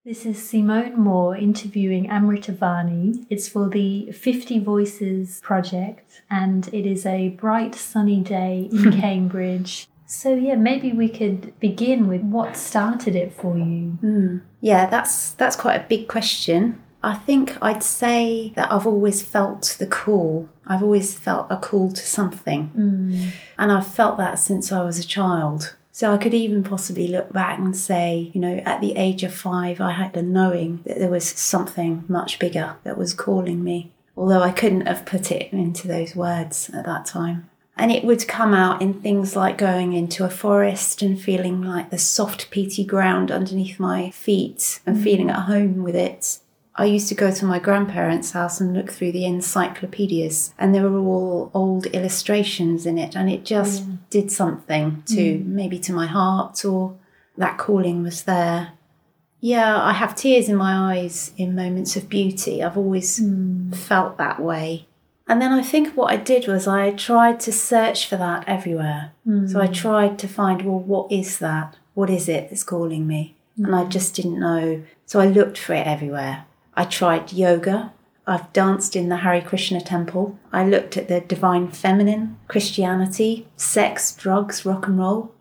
This is Simone Moore interviewing Amrita Vani. It's for the 50 Voices project, and it is a bright sunny day in Cambridge. So maybe we could begin with what started it for you. Yeah, that's quite a big question. I think I'd say that I've always felt the call. I've always felt a call to something. And I've felt that since I was a child. So I could even possibly look back and say, at the age of 5, I had a knowing that there was something much bigger that was calling me, although I couldn't have put it into those words at that time. And it would come out in things like going into a forest and feeling like the soft, peaty ground underneath my feet and feeling at home with it. I used to go to my grandparents' house and look through the encyclopedias, and there were all old illustrations in it, and it just did something to my heart, or that calling was there. Yeah, I have tears in my eyes in moments of beauty. I've always felt that way. And then I think what I did was I tried to search for that everywhere. So I tried to find, what is that? What is it that's calling me? And I just didn't know. So I looked for it everywhere. I tried yoga. I've danced in the Hare Krishna temple. I looked at the divine feminine, Christianity, sex, drugs, rock and roll.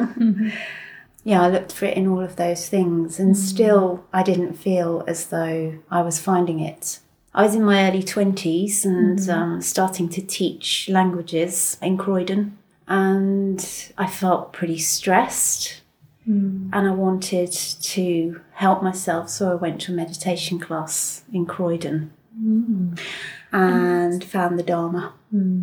I looked for it in all of those things, and still I didn't feel as though I was finding it. I was in my early 20s and starting to teach languages in Croydon, and I felt pretty stressed. And I wanted to help myself, so I went to a meditation class in Croydon and found the Dharma.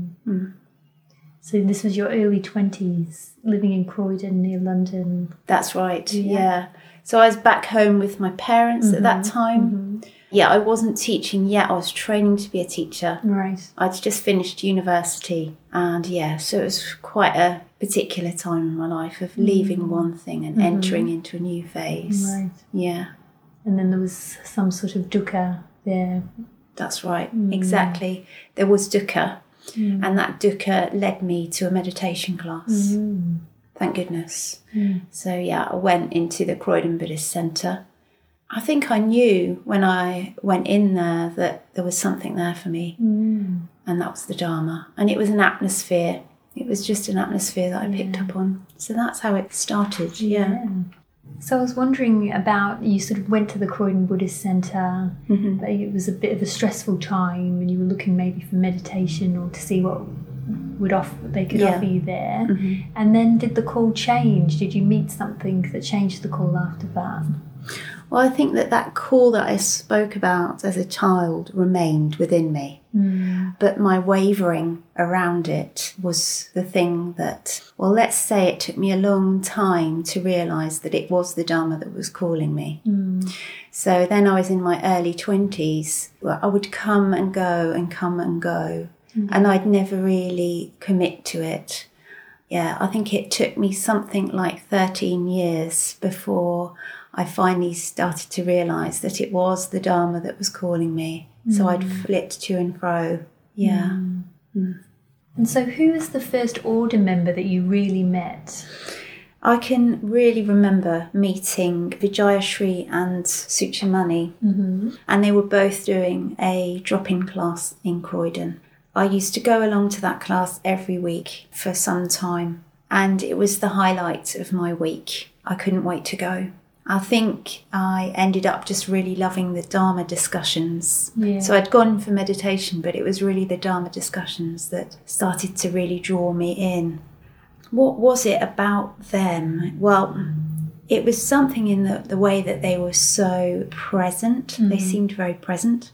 So this was your early 20s, living in Croydon near London. That's right, yeah. So I was back home with my parents at that time. Yeah, I wasn't teaching yet. I was training to be a teacher. Right. I'd just finished university. And so it was quite a particular time in my life of leaving one thing and entering into a new phase. Right. Yeah. And then there was some sort of dukkha there. That's right, exactly. There was dukkha. And that dukkha led me to a meditation class. Thank goodness. So I went into the Croydon Buddhist Centre. I think I knew when I went in there that there was something there for me. And that was the Dharma. And it was an atmosphere. It was just an atmosphere that I picked up on. So that's how it started, yeah. So I was wondering about, you sort of went to the Croydon Buddhist Centre. It was a bit of a stressful time, and you were looking maybe for meditation or to see what they could offer you there. And then did the call change? Did you meet something that changed the call after that? Well, I think that call that I spoke about as a child remained within me. But my wavering around it was the thing that, let's say it took me a long time to realise that it was the Dharma that was calling me. So then I was in my early 20s. I would come and go and come and go. And I'd never really commit to it. Yeah, I think it took me something like 13 years before I finally started to realise that it was the Dharma that was calling me. So I'd flipped to and fro. Yeah. And so who was the first order member that you really met? I can really remember meeting Vijayashri and Suchamani. And they were both doing a drop-in class in Croydon. I used to go along to that class every week for some time, and it was the highlight of my week. I couldn't wait to go. I think I ended up just really loving the Dharma discussions. So I'd gone for meditation, but it was really the Dharma discussions that started to really draw me in. What was it about them? Well, it was something in the way that they were so present. They seemed very present.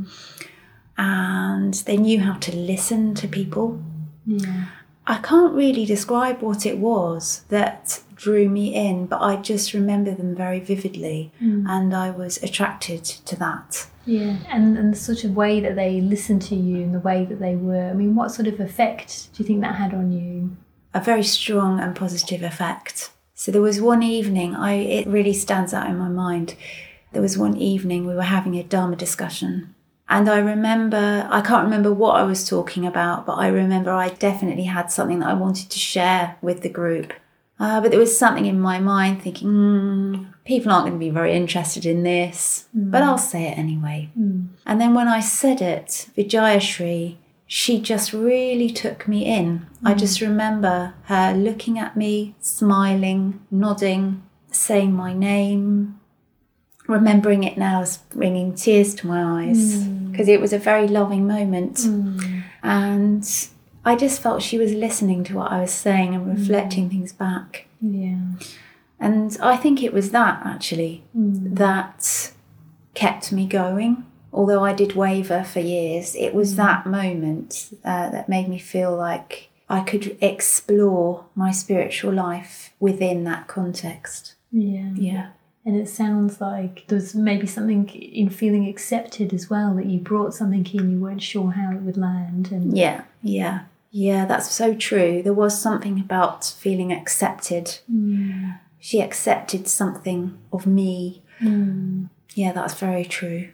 And they knew how to listen to people. I can't really describe what it was that drew me in, but I just remember them very vividly, and I was attracted to that. And the sort of way that they listened to you and the way that they were, what sort of effect do you think that had on you? A very strong and positive effect. So there was one evening, it really stands out in my mind. There was one evening we were having a Dharma discussion. And I can't remember what I was talking about, but I remember I definitely had something that I wanted to share with the group. But there was something in my mind thinking, people aren't going to be very interested in this, but I'll say it anyway. And then when I said it, Vijayashri, she just really took me in. I just remember her looking at me, smiling, nodding, saying my name, remembering it now as bringing tears to my eyes, because it was a very loving moment. And I just felt she was listening to what I was saying and reflecting things back. Yeah. And I think it was that, actually, that kept me going. Although I did waver for years, it was that moment that made me feel like I could explore my spiritual life within that context. Yeah. Yeah. And it sounds like there was maybe something in feeling accepted as well, that you brought something in, you weren't sure how it would land. And Yeah, that's so true. There was something about feeling accepted. She accepted something of me. Yeah, that's very true.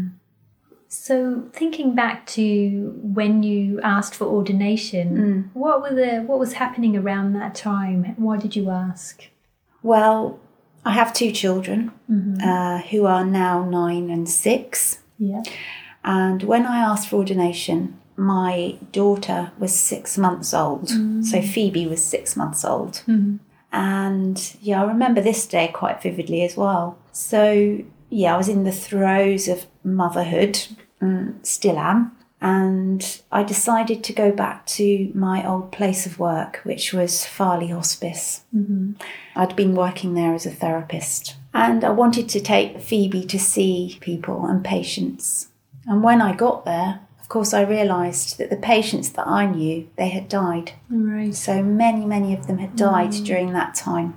So thinking back to when you asked for ordination, what was happening around that time? Why did you ask? Well, I have 2 children who are now 9 and 6. Yeah. And when I asked for ordination, my daughter was 6 months old. So Phoebe was 6 months old. And I remember this day quite vividly as well. So I was in the throes of motherhood, still am. And I decided to go back to my old place of work, which was Farley Hospice. I'd been working there as a therapist. And I wanted to take Phoebe to see people and patients. And when I got there, of course, I realised that the patients that I knew, they had died. Right. So many of them had died during that time.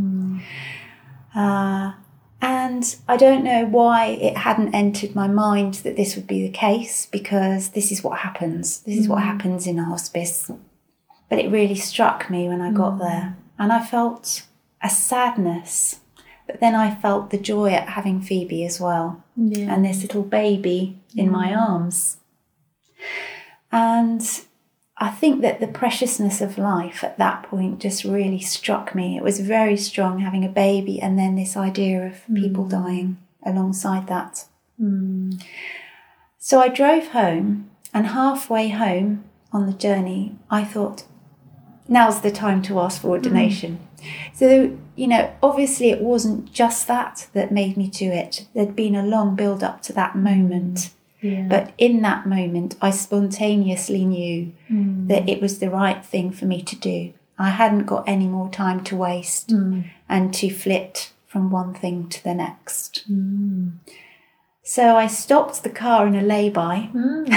And I don't know why it hadn't entered my mind that this would be the case, because this is what happens. This is what happens in a hospice. But it really struck me when I got there. And I felt a sadness, but then I felt the joy at having Phoebe as well. Yeah. And this little baby in my arms. And I think that the preciousness of life at that point just really struck me. It was very strong, having a baby and then this idea of people dying alongside that. So I drove home, and halfway home on the journey, I thought, now's the time to ask for ordination. So, obviously it wasn't just that made me do it. There'd been a long build up to that moment. Yeah. But in that moment, I spontaneously knew that it was the right thing for me to do. I hadn't got any more time to waste and to flit from one thing to the next. So I stopped the car in a lay-by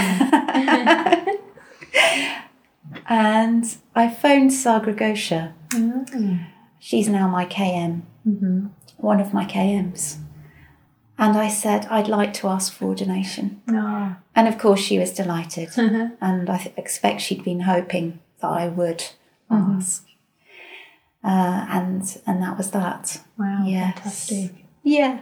and I phoned Sagra Ghosha. She's now my KM, one of my KMs. And I said, I'd like to ask for ordination. Oh. And of course she was delighted. And I expect she'd been hoping that I would ask. And that was that. Wow, Yes. fantastic. Yeah.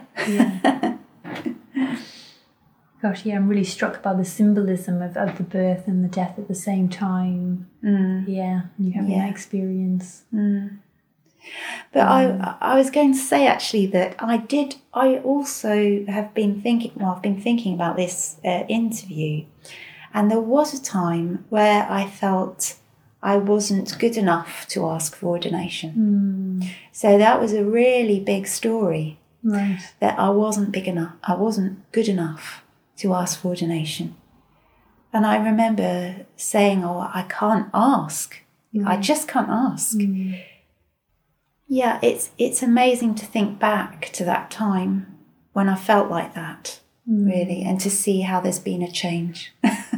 Gosh, I'm really struck by the symbolism of the birth and the death at the same time. Yeah, and you having that experience. But I was going to say actually that I also have been thinking, I've been thinking about this interview, and there was a time where I felt I wasn't good enough to ask for ordination. So that was a really big story. Right. That I wasn't big enough, I wasn't good enough to ask for ordination. And I remember saying, I can't ask. I just can't ask. Yeah, it's amazing to think back to that time when I felt like that, really, and to see how there's been a change.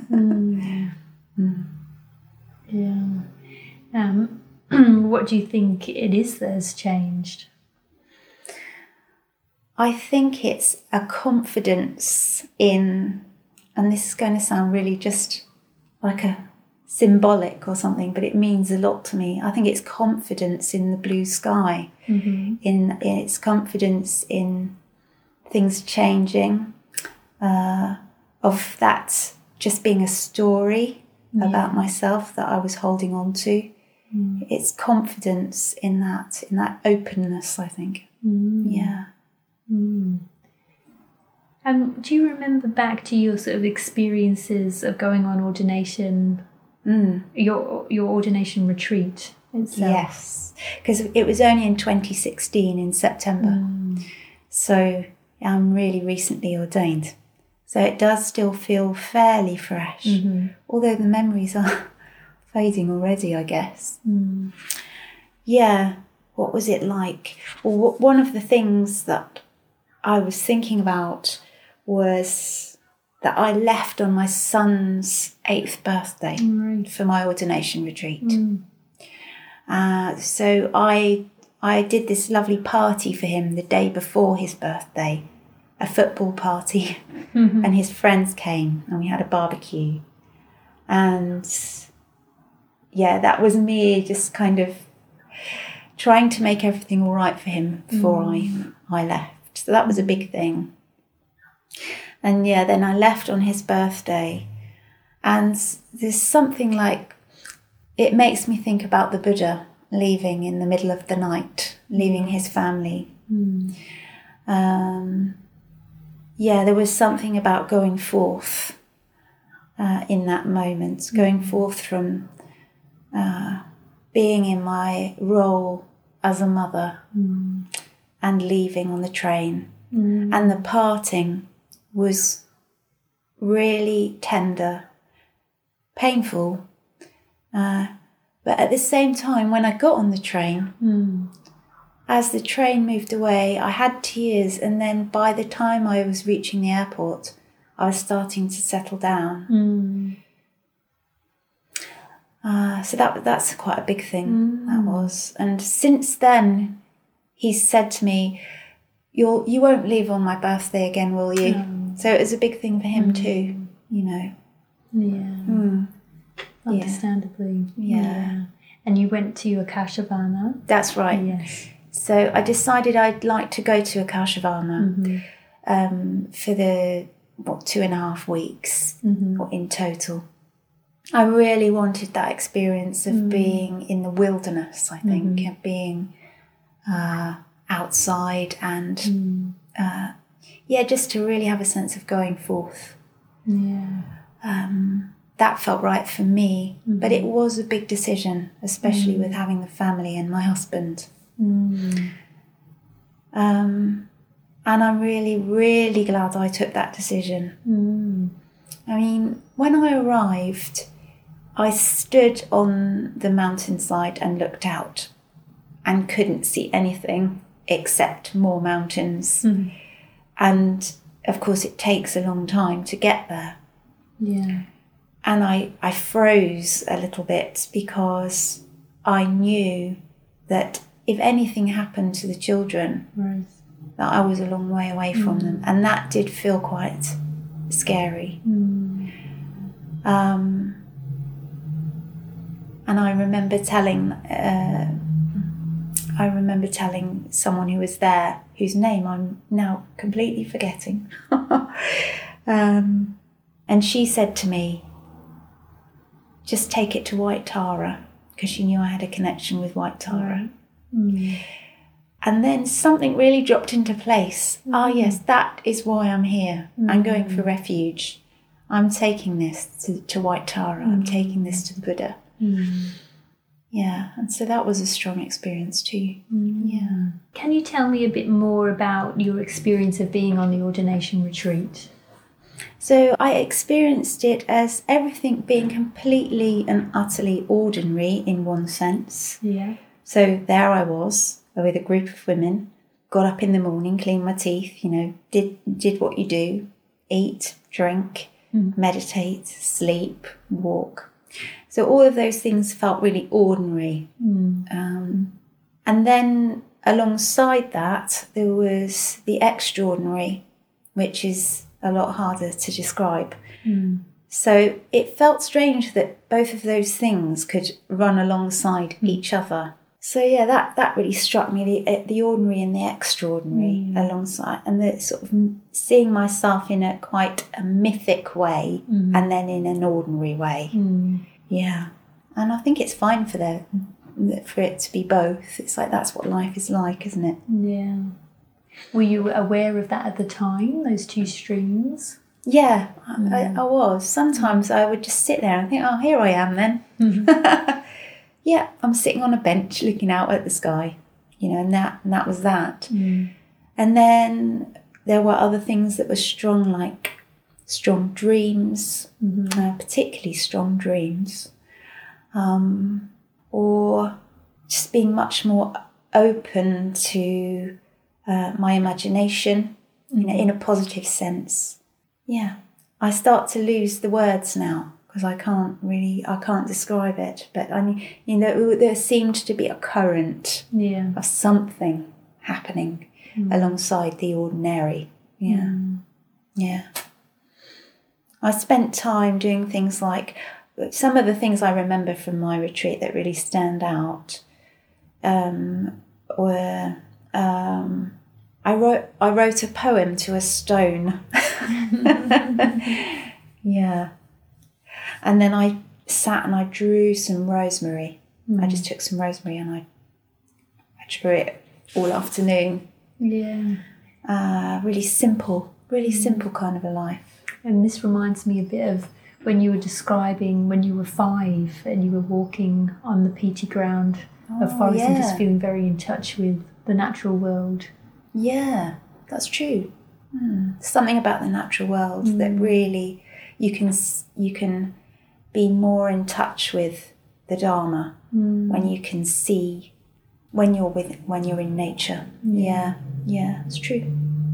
What do you think it is that has changed? I think it's a confidence in, and this is going to sound really just like a symbolic or something, but it means a lot to me. I think it's confidence in the blue sky, in its confidence in things changing, of that just being a story about myself that I was holding on to. It's confidence in that openness, I think. Yeah. Do you remember back to your sort of experiences of going on ordination, your ordination retreat itself? Yes, because it was only in 2016 in September. So I'm really recently ordained. So it does still feel fairly fresh, although the memories are fading already, I guess. Yeah, what was it like? Well, one of the things that I was thinking about was that I left on my son's 8th birthday for my ordination retreat. So I did this lovely party for him the day before his birthday, a football party, and his friends came and we had a barbecue. And yeah, that was me just kind of trying to make everything all right for him before I left. So that was a big thing. And yeah, then I left on his birthday, and there's something like, it makes me think about the Buddha leaving in the middle of the night, leaving his family. Yeah, there was something about going forth in that moment, going forth from being in my role as a mother and leaving on the train. And the parting was really tender, painful, but at the same time, when I got on the train, as the train moved away, I had tears, and then by the time I was reaching the airport, I was starting to settle down. So that's quite a big thing, that was. And since then, he's said to me, you won't leave on my birthday again, will you? So it was a big thing for him too, you know. Yeah. Understandably. Yeah. And you went to Akashavana? That's right. Yes. So I decided I'd like to go to Akashavana for the 2.5 weeks in total. I really wanted that experience of being in the wilderness, I think, of being outside and just to really have a sense of going forth. Yeah. That felt right for me, but it was a big decision, especially with having the family and my husband. And I'm really, really glad I took that decision. I mean, when I arrived, I stood on the mountainside and looked out and couldn't see anything except more mountains. And of course, it takes a long time to get there. Yeah. And I froze a little bit because I knew that if anything happened to the children, that I was a long way away from them. And that did feel quite scary. And I remember telling someone who was there, whose name I'm now completely forgetting. And she said to me, just take it to White Tara, because she knew I had a connection with White Tara. And then something really dropped into place. Yes, that is why I'm here. I'm going for refuge. I'm taking this to White Tara. I'm taking this to the Buddha. Yeah, and so that was a strong experience too. Yeah. Can you tell me a bit more about your experience of being on the ordination retreat? So I experienced it as everything being completely and utterly ordinary in one sense. Yeah. So there I was with a group of women, got up in the morning, cleaned my teeth, did what you do, eat, drink, meditate, sleep, walk. So all of those things felt really ordinary. And then alongside that, there was the extraordinary, which is a lot harder to describe. So it felt strange that both of those things could run alongside each other. So yeah, that really struck me, the ordinary and the extraordinary alongside, and the sort of seeing myself in a quite a mythic way and then in an ordinary way. Yeah, and I think it's fine for for it to be both. It's like that's what life is like, isn't it? Yeah. Were you aware of that at the time, those two streams? Yeah, I was. Sometimes I would just sit there and think, oh, here I am then. Yeah, I'm sitting on a bench looking out at the sky, and that was that. And then there were other things that were strong, like strong dreams, particularly strong dreams, or just being much more open to my imagination, in a positive sense. Yeah, I start to lose the words now because I can't describe it. But there seemed to be a current of something happening alongside the ordinary. Yeah, yeah. I spent time doing things like, some of the things I remember from my retreat that really stand out were I wrote a poem to a stone. Yeah. And then I sat and I drew some rosemary. I just took some rosemary and I drew it all afternoon. Yeah. Really simple kind of a life. And this reminds me a bit of when you were describing when you were 5 and you were walking on the peaty ground of forest and just feeling very in touch with the natural world. Yeah, that's true. Something about the natural world that really you can be more in touch with the Dharma when you can see when you're in nature. Yeah, it's true.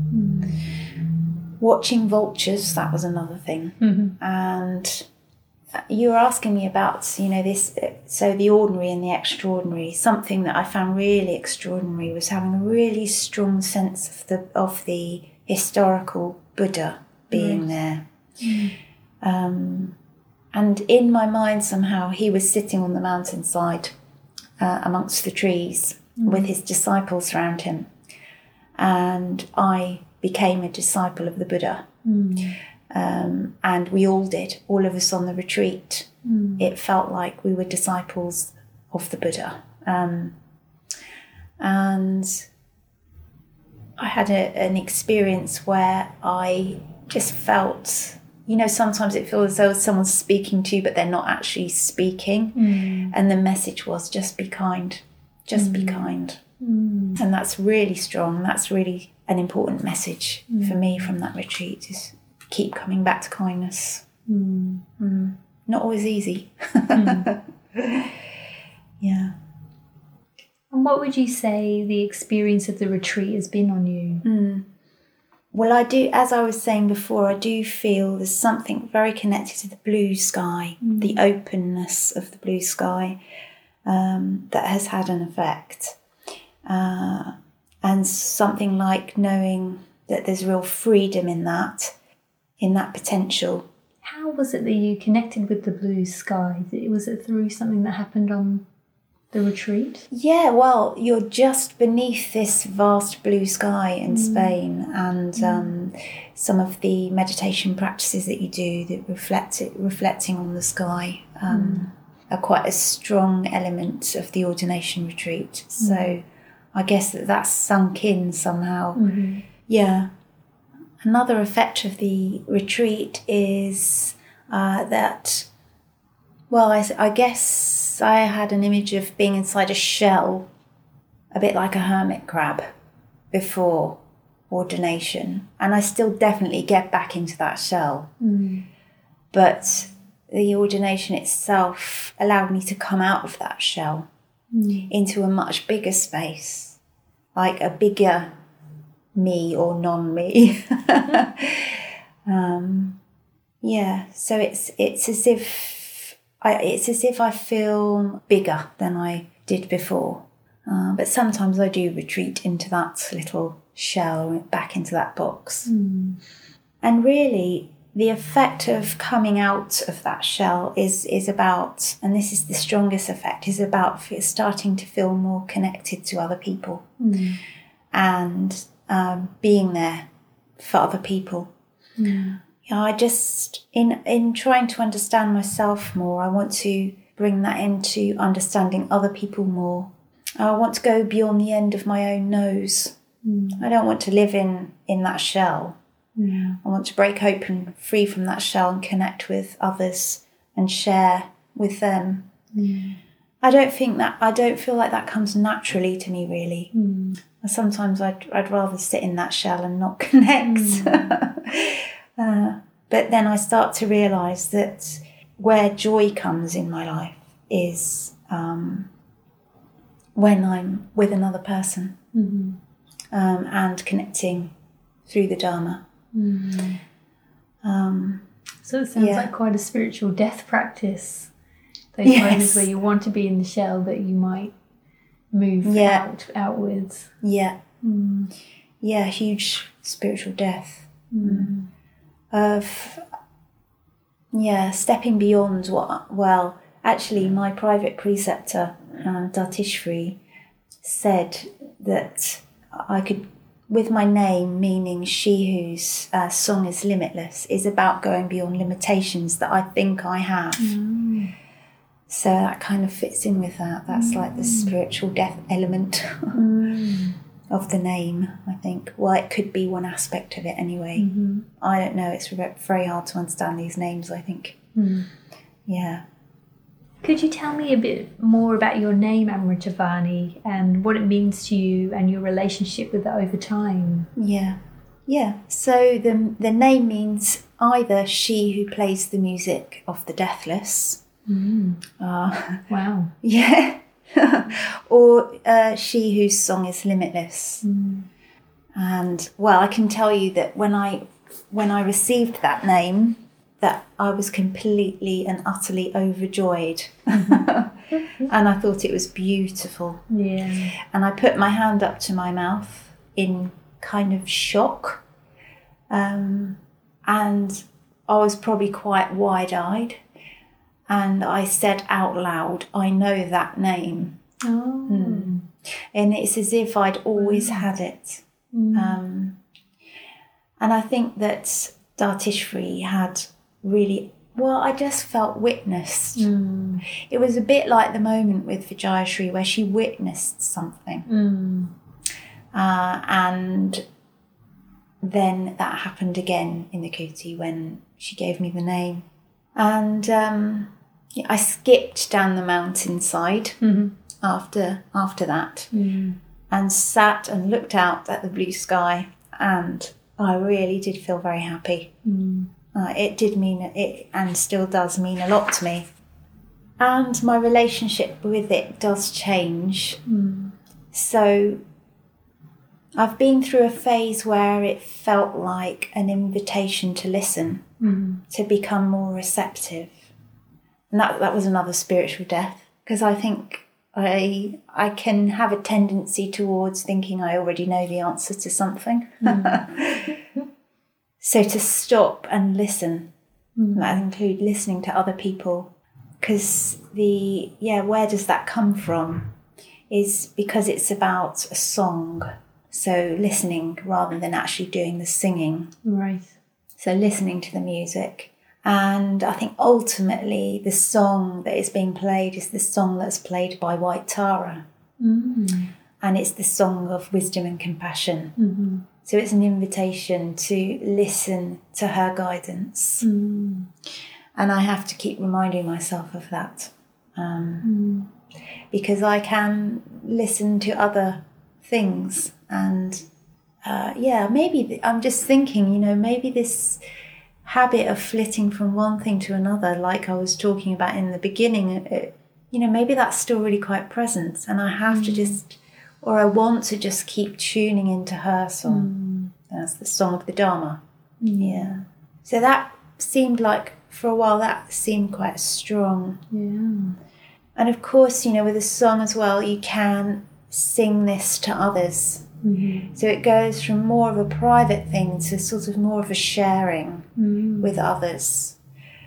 Watching vultures, that was another thing. And you were asking me about this, so the ordinary and the extraordinary. Something that I found really extraordinary was having a really strong sense of the historical Buddha being there. And in my mind somehow he was sitting on the mountainside amongst the trees with his disciples around him, and I became a disciple of the Buddha. And we all did, all of us on the retreat. It felt like we were disciples of the Buddha. And I had an experience where I just felt, sometimes it feels as though someone's speaking to you, but they're not actually speaking. And the message was, just be kind, just be kind. And that's really strong. That's really an important message for me from that retreat, is keep coming back to kindness. Not always easy. Yeah. And what would you say the experience of the retreat has been on you? Well, I do, as I was saying before, I do feel there's something very connected to the blue sky, the openness of the blue sky, that has had an effect. And something like knowing that there's real freedom in that potential. How was it that you connected with the blue sky? Was it through something that happened on the retreat? Yeah, well, you're just beneath this vast blue sky in Spain, and some of the meditation practices that you do that reflecting on the sky are quite a strong element of the ordination retreat. So I guess that's sunk in somehow. Yeah. Another effect of the retreat is that, well, I guess I had an image of being inside a shell, a bit like a hermit crab, before ordination. And I still definitely get back into that shell. But the ordination itself allowed me to come out of that shell into a much bigger space, like a bigger me or non-me. So it's as if I feel bigger than I did before. But sometimes I do retreat into that little shell, back into that box. And really, the effect of coming out of that shell is about, and this is the strongest effect, is about starting to feel more connected to other people and being there for other people. I just, in trying to understand myself more, I want to bring that into understanding other people more. I want to go beyond the end of my own nose. I don't want to live in that shell. I want to break open, free from that shell, and connect with others and share with them. I don't feel like that comes naturally to me, really. Sometimes I'd rather sit in that shell and not connect. But then I start to realise that where joy comes in my life is when I'm with another person and connecting through the Dharma. So it sounds like quite a spiritual death practice. Those moments where you want to be in the shell, but you might move outwards. Yeah, huge spiritual death. Of stepping beyond actually my private preceptor, Dartishri, said that I could, with my name, meaning she whose song is limitless, is about going beyond limitations that I think I have. So that kind of fits in with that. That's like the spiritual death element of the name, I think. Well, it could be one aspect of it anyway. I don't know. It's very hard to understand these names, I think. Yeah. Could you tell me a bit more about your name, Amritavani, and what it means to you and your relationship with it over time? Yeah. So the name means either she who plays the music of the deathless. Wow. Yeah. Or she whose song is limitless. And I can tell you that when I received that name, that I was completely and utterly overjoyed. And I thought it was beautiful. Yeah. And I put my hand up to my mouth in kind of shock. And I was probably quite wide-eyed. And I said out loud, I know that name. And it's as if I'd always had it. And I think that Dartishri had really, I just felt witnessed. It was a bit like the moment with Vijayashri where she witnessed something. And then that happened again in the Kuti when she gave me the name. And I skipped down the mountainside after that and sat and looked out at the blue sky, and I really did feel very happy. It did mean it, and still does mean a lot to me. And my relationship with it does change. So I've been through a phase where it felt like an invitation to listen, to become more receptive. And that was another spiritual death, because I think I can have a tendency towards thinking I already know the answer to something. So to stop and listen, that include listening to other people, because where does that come from? Is because it's about a song. So listening rather than actually doing the singing. Right. So listening to the music. And I think ultimately the song that is being played is the song that's played by White Tara. And it's the song of wisdom and compassion. So it's an invitation to listen to her guidance. And I have to keep reminding myself of that. Because I can listen to other things. And maybe I'm just thinking, maybe this habit of flitting from one thing to another, like I was talking about in the beginning, maybe that's still really quite present, and I have to I want to just keep tuning into her song. That's the song of the Dharma. Yeah. So that seemed like, for a while, that seemed quite strong. Yeah. And of course, with a song as well, you can sing this to others. So it goes from more of a private thing to sort of more of a sharing with others.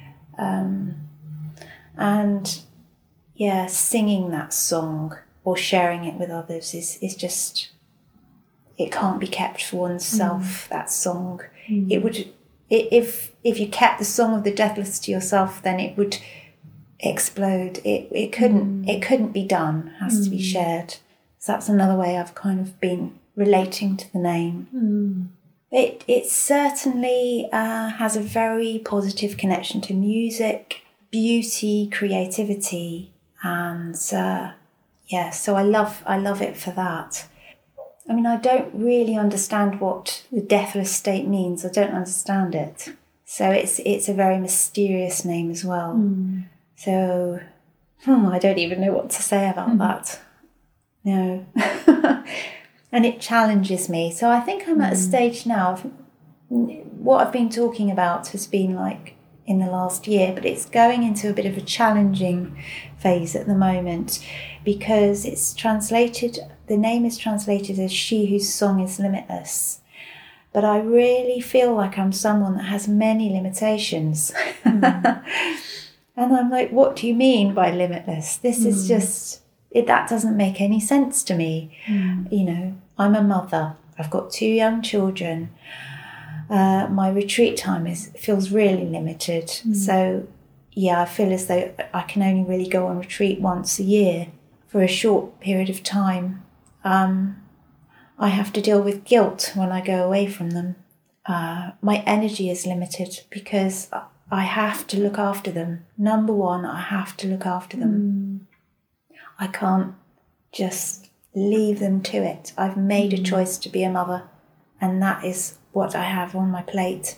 Singing that song or sharing it with others is just, it can't be kept for oneself, that song. It would, if you kept the song of the deathless to yourself, then it would explode. It couldn't be done. It has to be shared. So that's another way I've kind of been relating to the name. It certainly has a very positive connection to music, beauty, creativity, and so I love it for that. I mean, I don't really understand what the deathless state means. I don't understand it. So it's a very mysterious name as well. So I don't even know what to say about that. No. And it challenges me. So I think I'm at a stage now of what I've been talking about has been like in the last year, but it's going into a bit of a challenging phase at the moment because the name is translated as She Whose Song is Limitless. But I really feel like I'm someone that has many limitations. And I'm like, what do you mean by limitless? This is just... that doesn't make any sense to me. You know, I'm a mother. I've got 2 young children. My retreat time feels really limited. So, I feel as though I can only really go on retreat once a year for a short period of time. I have to deal with guilt when I go away from them. My energy is limited because I have to look after them. Number one, I have to look after them. I can't just leave them to it. I've made a choice to be a mother, and that is what I have on my plate.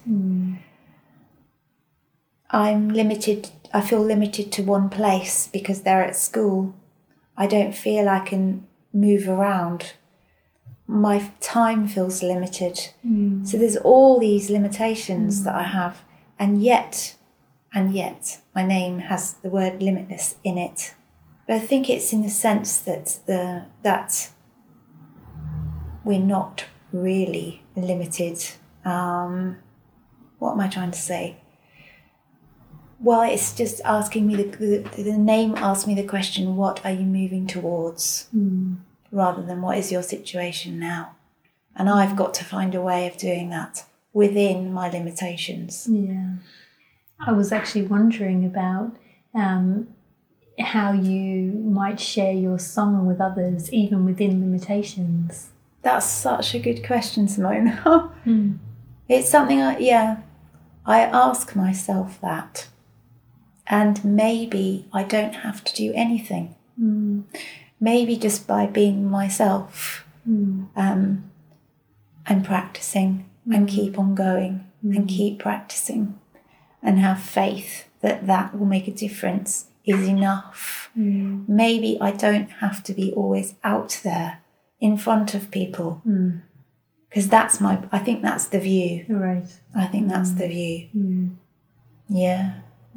I'm limited. I feel limited to one place because they're at school. I don't feel I can move around. My time feels limited. So there's all these limitations that I have, and yet, my name has the word limitless in it. But I think it's in the sense that that we're not really limited. What am I trying to say? Well, it's just asking me the name asks me the question, what are you moving towards? Rather than what is your situation now? And I've got to find a way of doing that within my limitations. Yeah. I was actually wondering about how you might share your song with others, even within limitations. That's such a good question, Simone. It's something I ask myself that. And maybe I don't have to do anything. Maybe just by being myself and practicing and keep on going and keep practicing and have faith that will make a difference is enough. Maybe I don't have to be always out there in front of people, because I think that's the view. Right. I think that's the view. Yeah.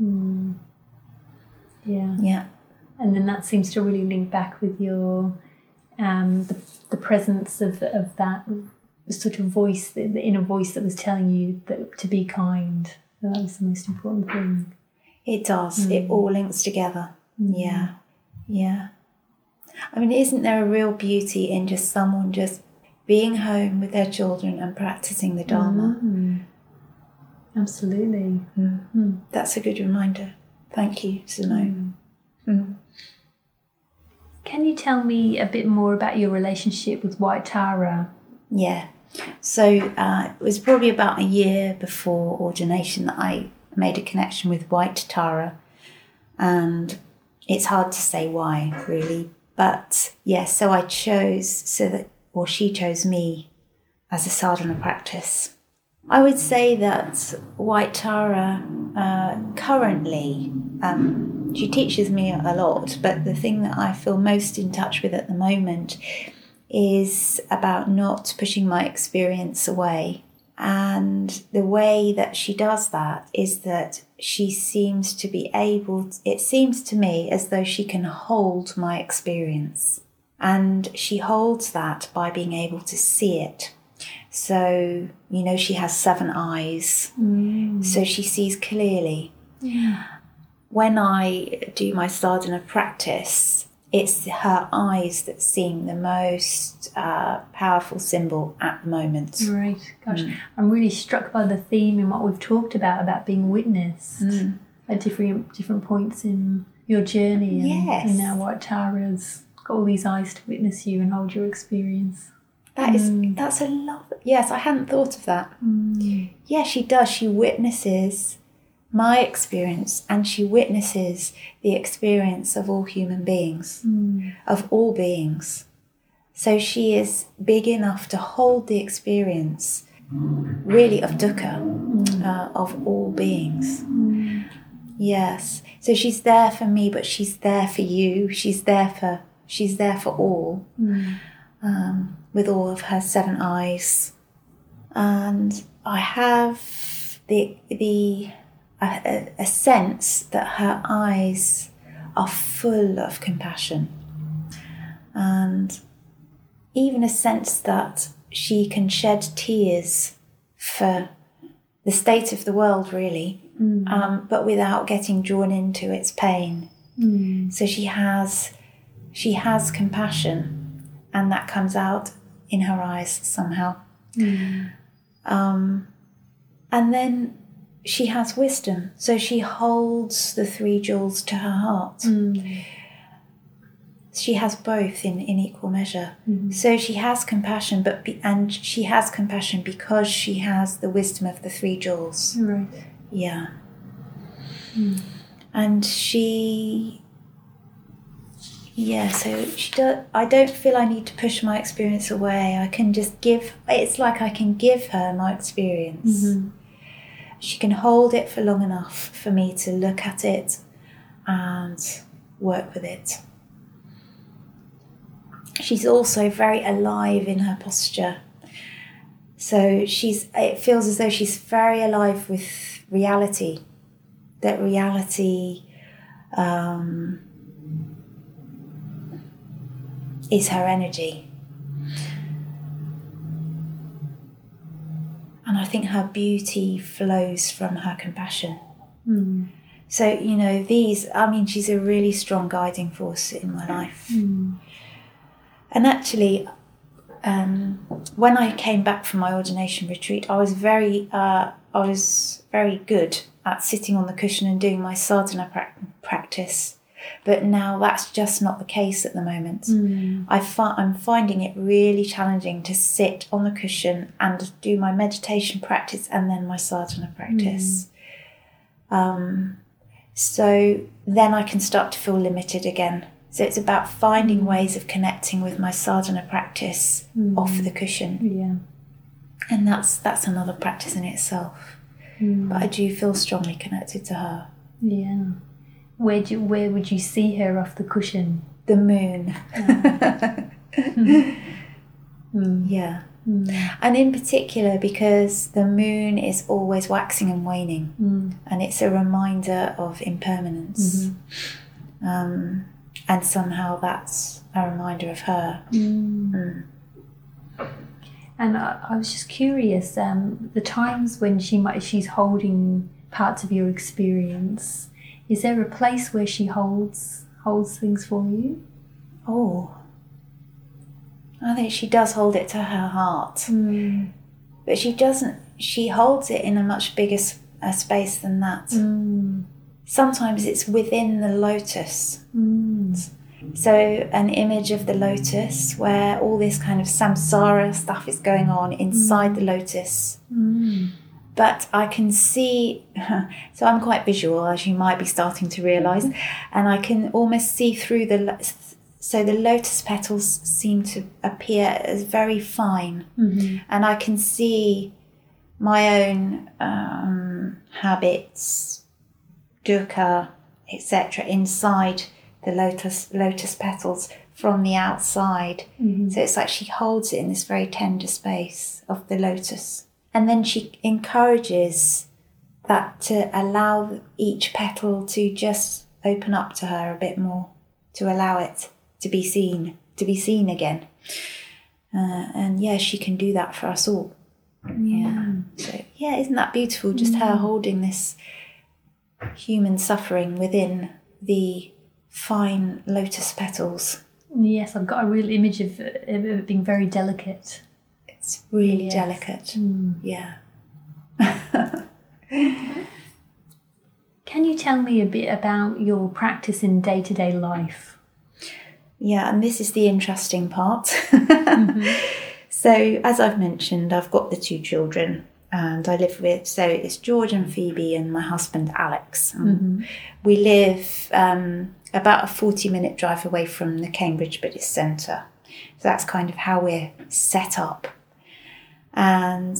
Yeah. And then that seems to really link back with your the presence of that sort of voice, the inner voice that was telling you that to be kind. That was the most important thing. It does. It all links together. Yeah. I mean, isn't there a real beauty in just someone just being home with their children and practicing the Dharma? Absolutely. That's a good reminder. Thank you, Simone. Can you tell me a bit more about your relationship with White Tara? Yeah. So it was probably about a year before ordination that I made a connection with White Tara, and it's hard to say why, really. But so I chose she chose me as a sadhana practice. I would say that White Tara currently, she teaches me a lot, but the thing that I feel most in touch with at the moment is about not pushing my experience away. And the way that she does that is that she seems to be it seems to me as though she can hold my experience. And she holds that by being able to see it. So, she has 7 eyes, so she sees clearly. Yeah. When I do my sadhana practice, it's her eyes that seem the most powerful symbol at the moment. Right. Gosh, I'm really struck by the theme in what we've talked about being witnessed at different points in your journey. And, Yes. and now what Tara's got all these eyes to witness you and hold your experience. That's a lot. Yes, I hadn't thought of that. Yeah, she does. She witnesses my experience, and she witnesses the experience of all human beings, of all beings. So she is big enough to hold the experience, really, of dukkha, of all beings. Yes. So she's there for me, but she's there for you. She's there for all, with all of her 7 eyes. And I have a sense that her eyes are full of compassion, and even a sense that she can shed tears for the state of the world, really, but without getting drawn into its pain. So she has compassion, and that comes out in her eyes somehow. And then she has wisdom, so she holds the 3 jewels to her heart. She has both in equal measure. So she has compassion, and she has compassion because she has the wisdom of the 3 jewels. Right. Yeah. And she... Yeah, so she does. I don't feel I need to push my experience away. I can just give... It's like I can give her my experience. She can hold it for long enough for me to look at it and work with it. She's also very alive in her posture. So it feels as though she's very alive with reality. That reality is her energy. And I think her beauty flows from her compassion. So, she's a really strong guiding force in my life. And actually, when I came back from my ordination retreat, I was very good at sitting on the cushion and doing my sadhana practice. But now that's just not the case at the moment. I'm finding it really challenging to sit on the cushion and do my meditation practice and then my sadhana practice. So then I can start to feel limited again. So it's about finding ways of connecting with my sadhana practice off the cushion. Yeah. And that's another practice in itself. But I do feel strongly connected to her. Yeah. Where would you see her off the cushion? The moon. Yeah. And in particular because the moon is always waxing and waning, and it's a reminder of impermanence. And somehow that's a reminder of her. And I was just curious, the times when she's holding parts of your experience, is there a place where she holds things for you? Oh, I think she does hold it to her heart. But she doesn't, she holds it in a much bigger space than that. Sometimes it's within the lotus. So an image of the lotus where all this kind of samsara stuff is going on inside the lotus. But I can see, so I'm quite visual, as you might be starting to realise, and I can almost see through so the lotus petals seem to appear as very fine. And I can see my own habits, dukkha, etc., inside the lotus petals from the outside. So it's like she holds it in this very tender space of the lotus. And then she encourages that to allow each petal to just open up to her a bit more, to allow it to be seen again. And yeah, she can do that for us all. Yeah. So yeah, isn't that beautiful? Just her holding this human suffering within the fine lotus petals. Yes, I've got a real image of it being very delicate. It's really delicate. Yeah. Can you tell me a bit about your practice in day-to-day life? Yeah, and this is the interesting part. So, as I've mentioned, I've got the 2 children and I live with, so it's George and Phoebe and my husband Alex. We live about a 40-minute drive away from the Cambridge Buddhist Centre. So that's kind of how we're set up. And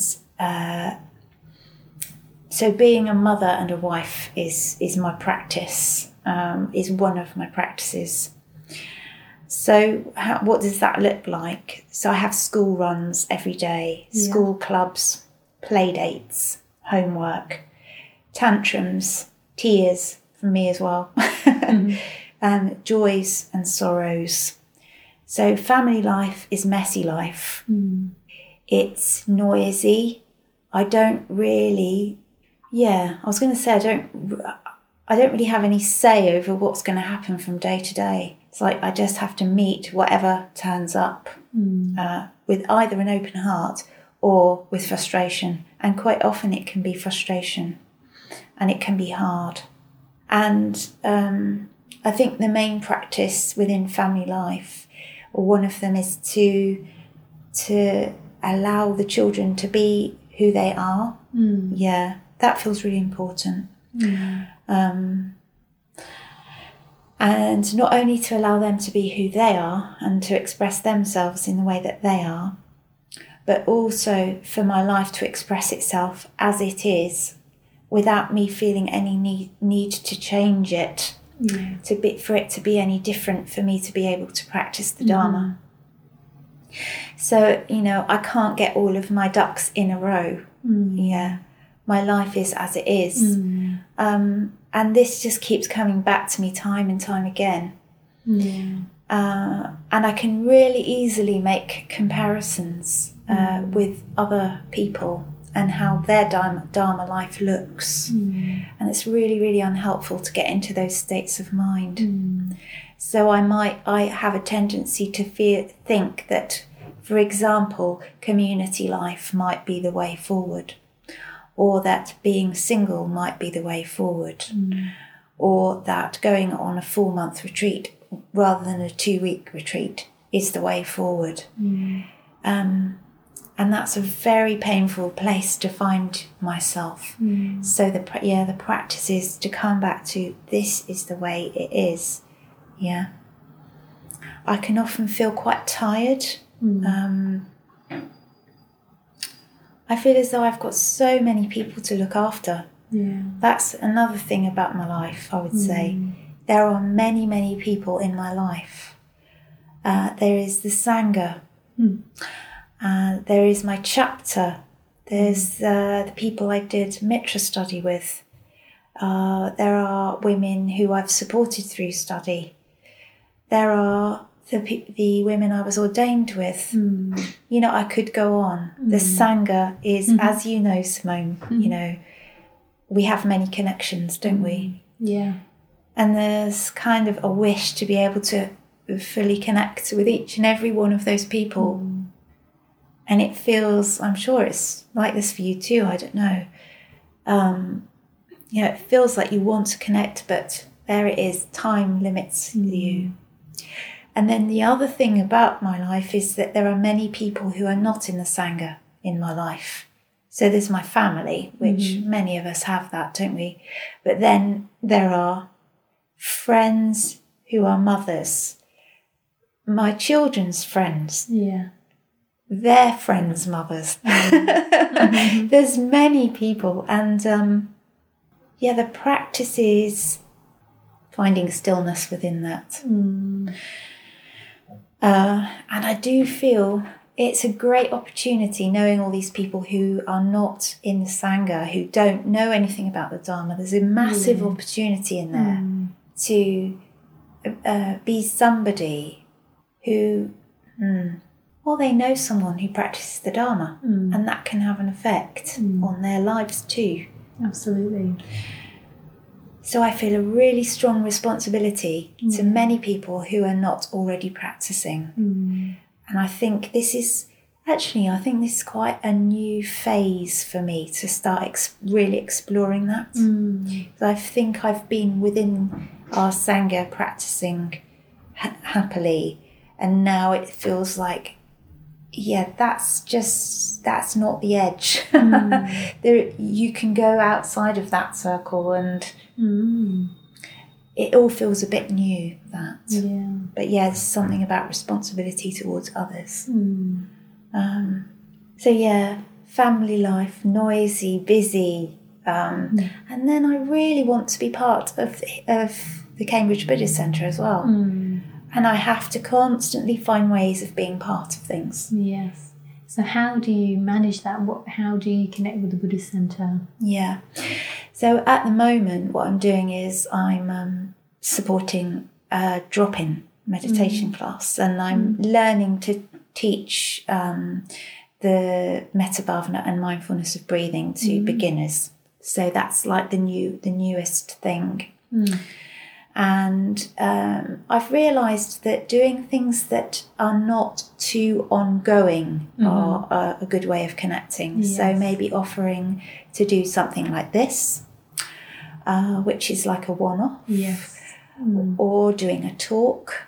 so being a mother and a wife is my practice, is one of my practices. So what does that look like? So I have school runs every day, school clubs, play dates, homework, tantrums, tears from me as well, and joys and sorrows. So family life is messy life. It's noisy. I don't really, I was going to say I don't really have any say over what's going to happen from day to day. It's like I just have to meet whatever turns up with either an open heart or with frustration. And quite often it can be frustration and it can be hard. And I think the main practice within family life, or one of them, is to allow the children to be who they are. Yeah, that feels really important. And not only to allow them to be who they are and to express themselves in the way that they are, but also for my life to express itself as it is without me feeling any need to change it, for it to be any different, for me to be able to practice the Dharma. So, I can't get all of my ducks in a row. My life is as it is. And this just keeps coming back to me time and time again. And I can really easily make comparisons with other people and how their Dharma life looks. And it's really, really unhelpful to get into those states of mind. So I have a tendency to think that, for example, community life might be the way forward, or that being single might be the way forward, or that going on a 4-month retreat rather than a 2-week retreat is the way forward. And that's a very painful place to find myself. So the practice is to come back to, this is the way it is. I can often feel quite tired. I feel as though I've got so many people to look after. That's another thing about my life, I would say. There are many, many people in my life. There is the Sangha. There is my chapter. There's the people I did Mitra study with. There are women who I've supported through study. There are the women I was ordained with. I could go on. The Sangha is, as you know, Simone, we have many connections, don't we? And there's kind of a wish to be able to fully connect with each and every one of those people. And it feels, I'm sure it's like this for you too, I don't know. It feels like you want to connect, but there it is, time limits you. And then the other thing about my life is that there are many people who are not in the Sangha in my life. So there's my family, which many of us have that, don't we? But then there are friends who are mothers, my children's friends, their friends' mothers. There's many people. And the practice is finding stillness within that. And I do feel it's a great opportunity, knowing all these people who are not in the Sangha, who don't know anything about the Dharma. There's a massive opportunity in there to be somebody who, they know someone who practices the Dharma, and that can have an effect on their lives too. Absolutely. So I feel a really strong responsibility to many people who are not already practicing. And I think this is Actually, I think this is quite a new phase for me to start really exploring that. I think I've been within our Sangha practicing happily, and now it feels like, that's not the edge. You can go outside of that circle, and it all feels a bit new, that. Yeah. But there's something about responsibility towards others. Family life, noisy, busy. And then I really want to be part of the Cambridge Buddhist Centre as well. And I have to constantly find ways of being part of things. Yes. So how do you manage that? How do you connect with the Buddhist Centre? Yeah. So at the moment, what I'm doing is I'm supporting a drop-in meditation class, and I'm learning to teach the Metta Bhavana and mindfulness of breathing to beginners. So that's like the newest thing. And I've realised that doing things that are not too ongoing are a good way of connecting. Yes. So maybe offering to do something like this, which is like a one-off. Yes. Or doing a talk,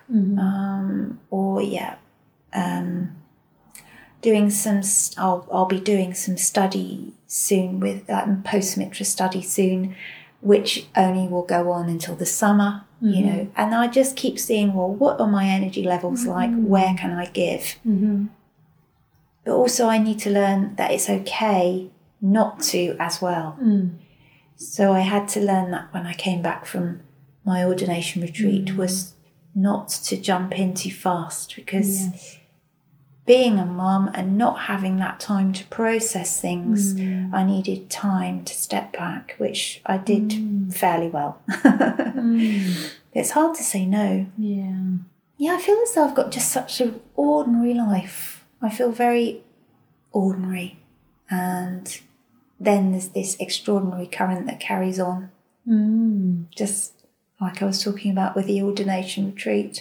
doing some. I'll be doing some study soon with post-mitra study soon, which only will go on until the summer. You know, and I just keep seeing, well, what are my energy levels like? Where can I give? But also, I need to learn that it's okay not to as well. So I had to learn that when I came back from my ordination retreat, was not to jump in too fast, because being a mum and not having that time to process things, I needed time to step back, which I did fairly well. It's hard to say no. Yeah, I feel as though I've got just such an ordinary life. I feel very ordinary, and then there's this extraordinary current that carries on. Just like I was talking about with the ordination retreat.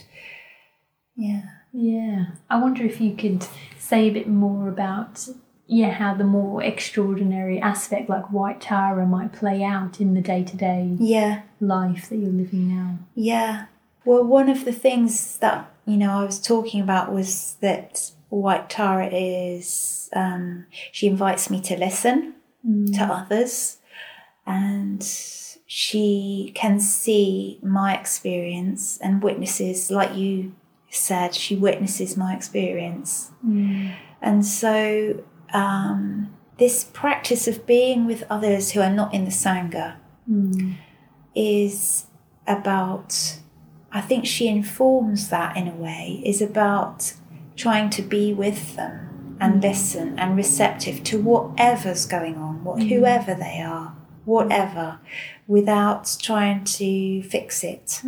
Yeah. I wonder if you could say a bit more about how the more extraordinary aspect, like White Tara, might play out in the day-to-day life that you're living now. Yeah. Well, one of the things that, I was talking about was that White Tara is, she invites me to listen to others, and she can see my experience and witnesses, like you said, she witnesses my experience. And so this practice of being with others who are not in the Sangha is about, I think she informs that in a way, is about trying to be with them and listen and receptive to whatever's going on, whoever they are, whatever, without trying to fix it.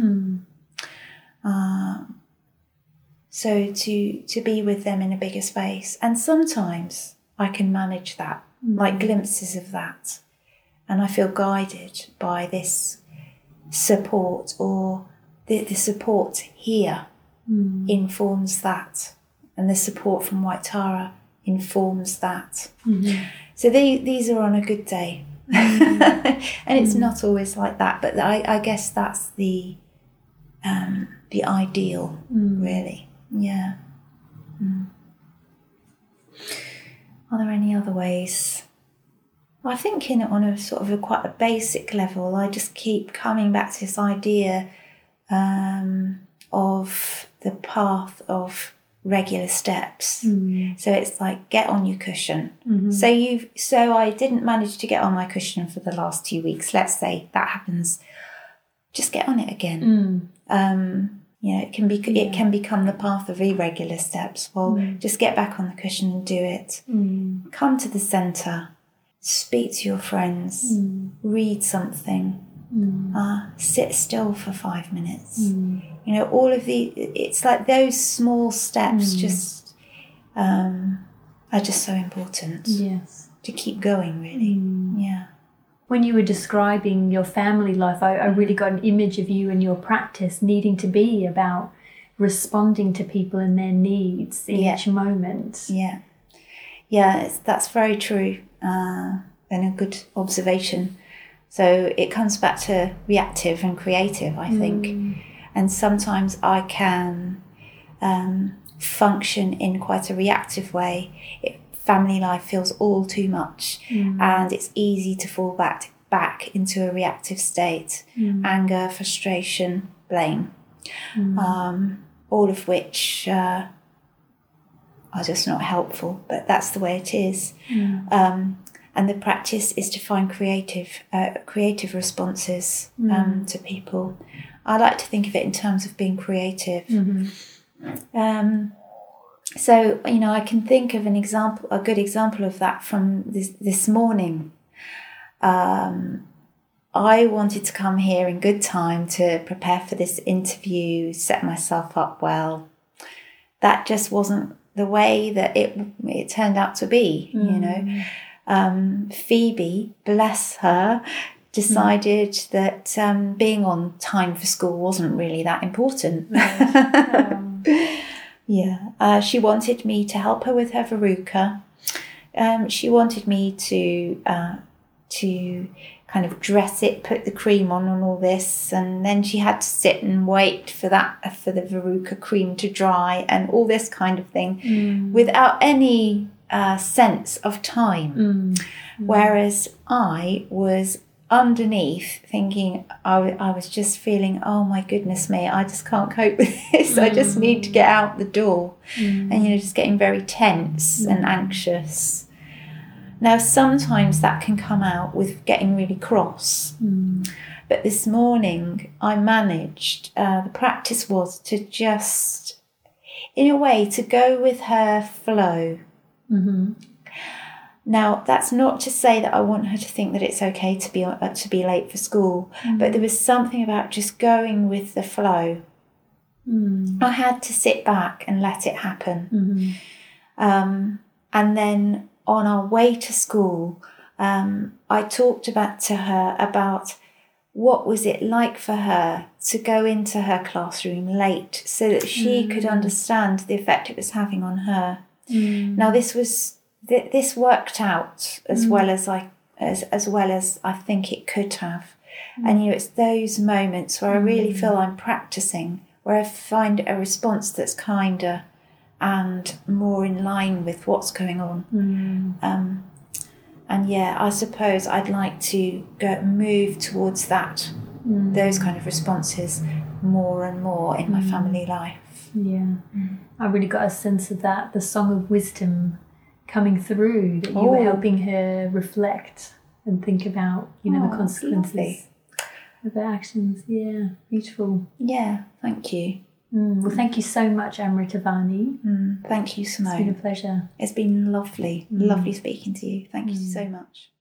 So to be with them in a bigger space. And sometimes I can manage that, like glimpses of that. And I feel guided by this support, or the support here informs that. And the support from White Tara informs that. So these are on a good day. And it's not always like that, but I guess that's the ideal, really. Yeah. Are there any other ways? Well, I think on a sort of quite a basic level, I just keep coming back to this idea of the path of regular steps. So it's like, get on your cushion. So I didn't manage to get on my cushion for the last 2 weeks. Let's say that happens. Just get on it again. It can become the path of irregular steps. Well, just get back on the cushion and do it. Come to the centre, speak to your friends, read something, sit still for 5 minutes. All of it's like those small steps just are just so important. Yes, to keep going, really. Yeah. When you were describing your family life, I really got an image of you and your practice needing to be about responding to people and their needs in each moment. Yeah. Yeah, that's very true, and a good observation. So it comes back to reactive and creative, I think. And sometimes I can function in quite a reactive way. Family life feels all too much, and it's easy to fall back into a reactive state. Anger, frustration, blame, all of which are just not helpful, but that's the way it is. And the practice is to find creative responses to people. I like to think of it in terms of being creative. So, I can think of a good example of that from this morning. I wanted to come here in good time to prepare for this interview, set myself up well. That just wasn't the way that it turned out to be, Phoebe, bless her, decided that being on time for school wasn't really that important. Yeah, she wanted me to help her with her verruca. She wanted me to kind of dress it, put the cream on and all this, and then she had to sit and wait for the verruca cream to dry and all this kind of thing without any sense of time. Whereas I was underneath thinking, I was just feeling, oh my goodness me, I just can't cope with this. I just need to get out the door. And just getting very tense and anxious. Now sometimes that can come out with getting really cross, but this morning I managed, the practice was to just, in a way, to go with her flow. Now, that's not to say that I want her to think that it's okay to be late for school, but there was something about just going with the flow. I had to sit back and let it happen. And then on our way to school, I talked to her about what was it like for her to go into her classroom late so that she could understand the effect it was having on her. Now, this worked out as well as I think it could have. And it's those moments where I really feel I'm practicing, where I find a response that's kinder and more in line with what's going on. And yeah, I suppose I'd like to move towards those kind of responses more and more in my family life. Yeah, I really got a sense of that, the song of wisdom coming through, that you were helping her reflect and think about, the consequences of her actions. Yeah, beautiful. Yeah, thank you. Well, thank you so much, Amritavani. Thank you, Simone. It's been a pleasure. It's been lovely speaking to you. Thank you so much.